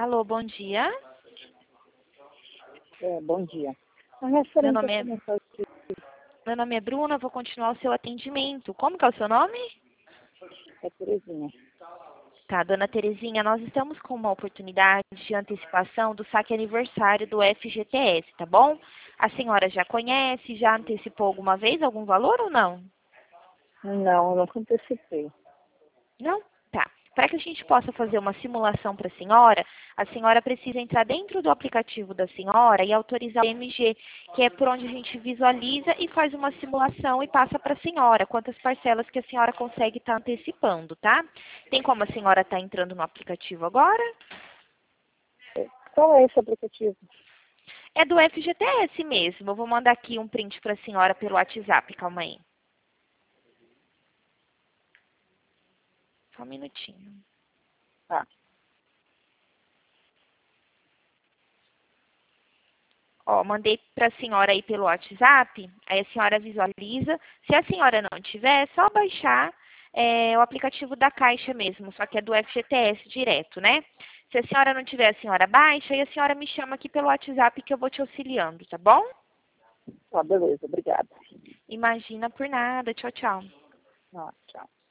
Alô, bom dia. Bom dia. A Meu referente nome é, à mensagem meu nome é Bruna, vou continuar o seu atendimento. Como que é o seu nome? é Terezinha. Tá, dona Terezinha, nós estamos com uma oportunidade de antecipação do saque aniversário do FGTS, tá bom? A senhora já conhece, já antecipou alguma vez algum valor ou não? Não, eu nunca antecipei. Não? Tá. Para que a gente possa fazer uma simulação para a senhora precisa entrar dentro do aplicativo da senhora e autorizar o MG, que é por onde a gente visualiza e faz uma simulação e passa para a senhora quantas parcelas que a senhora consegue estar antecipando, tá? Tem como a senhora estar entrando no aplicativo agora? Qual é esse aplicativo? É do FGTS mesmo. Eu vou mandar aqui um print para a senhora pelo WhatsApp. Calma aí. Só um minutinho. Ah, Ó, mandei para a senhora aí pelo WhatsApp, aí a senhora visualiza. Se a senhora não tiver, é só baixar o aplicativo da Caixa mesmo, só que é do FGTS direto, né? Se a senhora não tiver, a senhora baixa e a senhora me chama aqui pelo WhatsApp que eu vou te auxiliando, tá bom? tá, beleza, obrigada. Imagina por nada. Tchau, tchau. Ah, tchau.